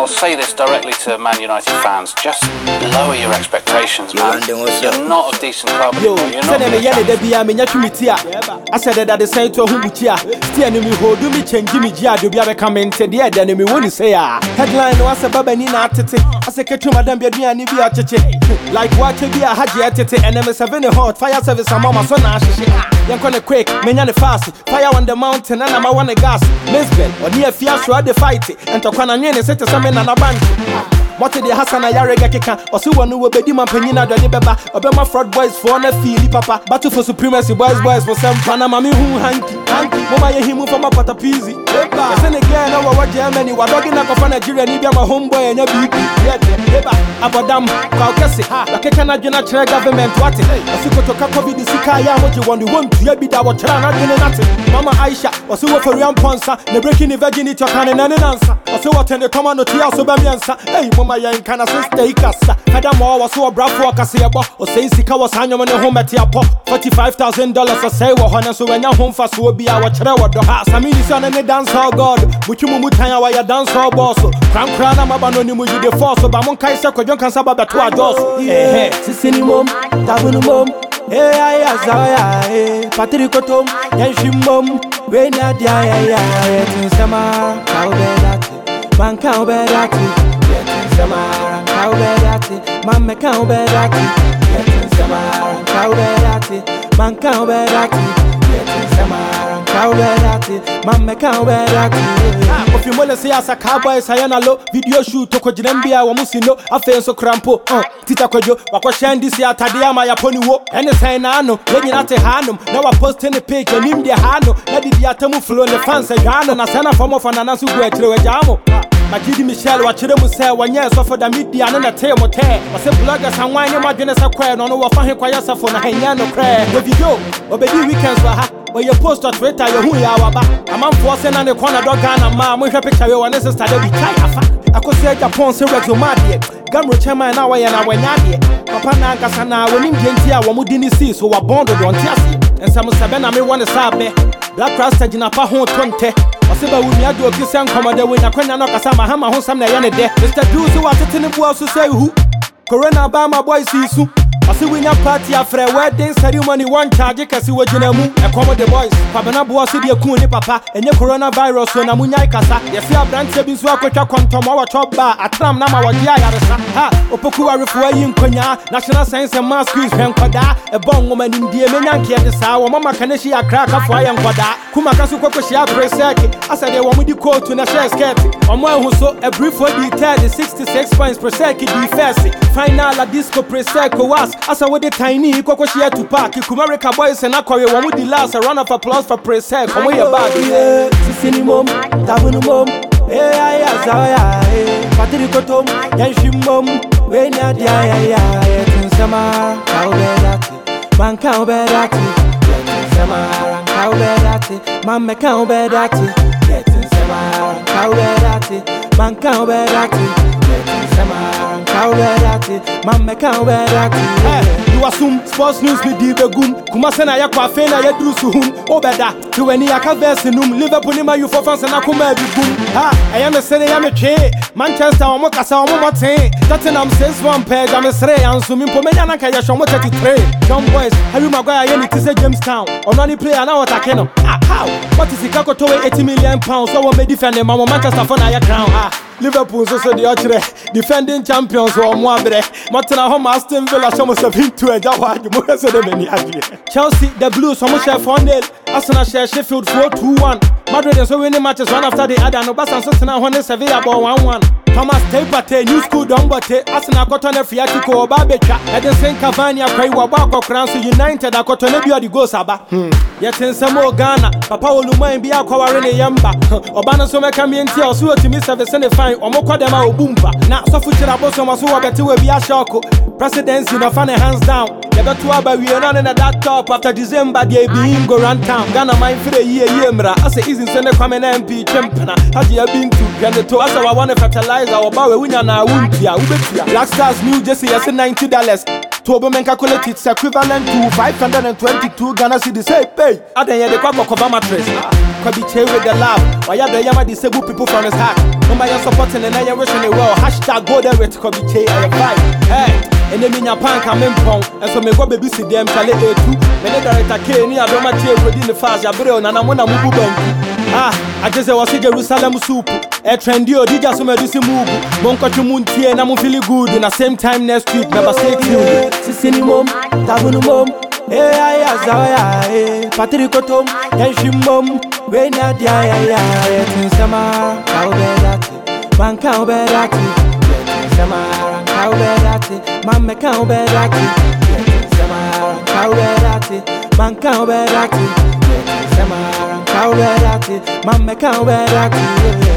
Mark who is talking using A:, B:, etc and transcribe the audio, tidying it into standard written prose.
A: I'll say this directly to Man United fans, just lower your expectations, man. You're not a decent club anymore. You're not
B: I said that the same to whom still me hold me change Jimmy Gia to be a comment the other me won't say headline was a babanina tete. I said to Madame Biani be a chiche. Like what to be a haji tete and M7 hot fire service and mama son Young gonna quick, many fast, fire on the mountain and I'm a one gas. Misbel or near Fiasco at the fight and to Kwananian set to some in a bunch. What did the Hassan Ayarega kika or so one who will be Dima Penina de Beba, Obama fraud boys for a fee, papa, battle for supremacy, boys for some Panama who hanky, Mama Yahimu from a patapizi. Then again, over Germany, we're dogging up on Nigeria, Nibia, my homeboy, and your BP. Abadam, Kaukasi, like a Canadian government, what it is. I took a copy the Sikaya, what you want to be our child, nothing. Mama Aisha, or so for Ram Ponsa, the breaking the virginity of an answer. Or so attend the command of Tia Sobamiansa. Hey, Mama Yan can assist the Icasa. Adamo was so a bravo Cassiabo, or say Sika was hanging on the home at Tiapo, $45,000 or say, well, Hana, so when your home fast will be our child. The house, I mean, it's on any dance hall God, but you mutaya why you dance hall boss. Cram Crana Mabano, you the force of Amon Kaisa, Kojon Kansaba to our doors. Eh, Sissinimum, Tabunumum, eh, Patricotum, Yanshimum, Venadia, Samara, Cowbedati, Man Cowbedati, Samara, Cowbedati, Mamma Cowbedati, Samara, Cowbedati, Man Cowbedati, Samara, Cowbedati, Mamma Cowbedati. If you want to see us a cowboy, Sayana low video shoot to Kojambia, Wamusino, a face of Crampo, Tita Kojo, Wakoshan this year, Tadiama Yaponiwo, and the Sainano, when you're not a Hanum, now I post any page and in the Hano, let it be a Tamu flow, the fans and Hano, Nasana form of an Anasu Jamo. Majidi Michelle, what you say 1 year so for the media and a tail motel. I said bloggers and wine, my goodness, a quail, no one for him, Quayasa for Nahayano crack. If you go, obey weekends for her. When you post on Twitter, you're who you are. A man forcing on the corner dog and ma, we have picture you and sister to be tight. I could say Japan, so Rex Omadi, Gamro Chama and our and our Nadi, Papa Nagasana, when in Gentia, Wamudini sees who are bonded on Tiasi, and some Sabena may want to start there. Black Rasta Jinapa Hon 20, or Siba Wumia do a kiss and commander when I can't knock a Sama Hama Hosam Nayane. Mr. Drews who are sitting in Boas to say who Corona Bama boys see soup. I see we have party after a wedding ceremony, one charge, because you were Jinamu, a common the boys. Pabana Boa City, a Kuni Papa, and your coronavirus on Amunya Casa. Yes, you have done Sabin Swaka Quantum, our top bar, a tram Nama, ha, Opokua Refuay in Konya, National Science and Mass Quiz, Penquada, a bong woman in the Menanki at the Sour, Mama Kaneshi, a crack of fire and Quada, Kumakasu Kokoshia Presaki. I said they want me to quote to National Scat. On one who saw a brief for detail, the 66 points per second, defensive. Final a disco Preseko was. As I would the tiny Kokoshia to park, Kumarika boys and Aquaria, one with the last a round of applause for Presek. Come away about it. Sissinimum, Tabunumum, Patricotum, Yanshimum, Venadia, Samara, Cowbedati, Man Cowbedati, Samara, Cowbedati, Mamma Cowbedati, Samara, Cowbedati, Man Cowbedati, Samara, Cowbedati, Mamma Cowbedati. You assume sports news with the goom, Kumasana Yakwafena Yadrusuhum, Obeda, to any Akavesinum, Liverpool, you for fans and Akuma boom. I am a Senate, I'm a chair, Manchester, Mokasa, Momote, Tottenham says one page, I'm a Sray, and Sumim Pomena Kayashomo 33. Young boys, Harry Maguire, you need to say Jamestown, or not player now at Akeno. How? What is the Kakoto £80 million? So what may defend the Mama Manchester for Naya Crown? Liverpool, so the Archer, defending champions or Moabre, Matana Home Aston Villa, almost have been to a Jawa, Chelsea, the Blues, almost have found it. Arsenal share Sheffield 4-2-1. Madrid and so winning matches one after the other. No Basan Sotana when Sevilla ball 1-1. Thomas Tepate, New School Dombate, Arsenal Cotton Fiatico or Barbecha, and then Saint Cavani, Wabako, Crown United, a Cotonebia di Gosaba. Yet in some more Ghana, Papa Oluma and Biako are in a Yamba. Obana Soma Camienti or Sua to Mr. Vicente Fine or Mokodema or Boomba. Now, so Fuchera Bosom was over to a Biashako. Presidency no funny hands down. You got to about we are running at that top after December, they being go round town. Ghana mind for a year, Yemra. I say, isn't Send a common MP champion. Have you been to Ghana to us? I want to fertilize our bow. We are now Black Stars New Jersey, I said $90. To be men calculate it's equivalent to 522 Ghana cedis. Say pay. I then the quack cover mattress. Could be with the lab. Why are the Yama disabled people from his heart? No matter supporting and I wish in the world. Hashtag go there with Kobe Che I fight. Hey. And then in your pan come in pong. And so me go baby see them Charlie A2. When the director came near the material within the fast. And I'm on a move. I just was a Jerusalem soup. A trendy or did some medicine move. Monka to Munti and I'm feeling good. In the same time next week, never say you. Sissini mom, Tabunu mom. Hey, I Patrick Tom, Henshim mom. When I die, Samara, Cowbedati, Man Cowbedati, Samara, Cowbedati, Mamma Cowbedati, Samara, Cowbedati, Man Cowbedati, Samara, Cowbedati, Mamma Cowbedati.